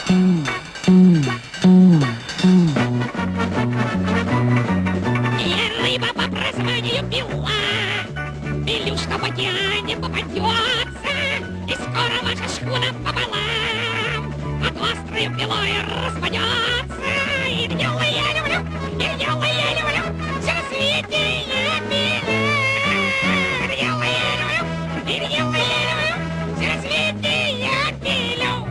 И рыба по прозванию Пила. Белюшка в океане попадется, и скоро ваша шхуна пополам под острою пилой распадется. И гнёло я люблю, и гнёло я люблю, все на свете я пилю. Гнёло я люблю, и гнёло я люблю, все на свете я пилю.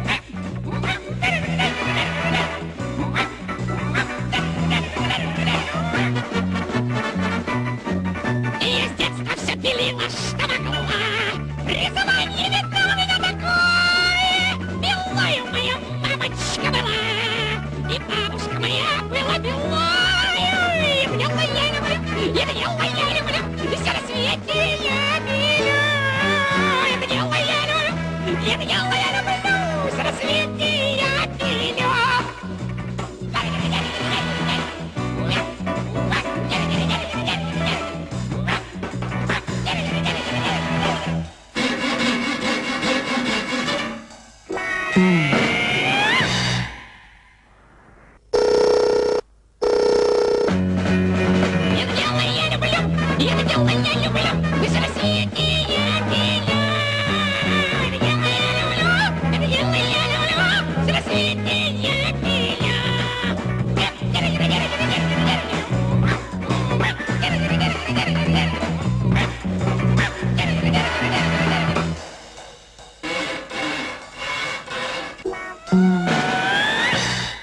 И я с детства все пилила, что могла. Рисование видно у меня такое. Белою моя мамочка была, и бабушка моя была белою. И гнёло я люблю, и гнёло я люблю, и все на свете я пилю. И гнёло я люблю, и гнёло я люблю, все на свете я пилю. И гнёло я люблю, и гнёло я люблю.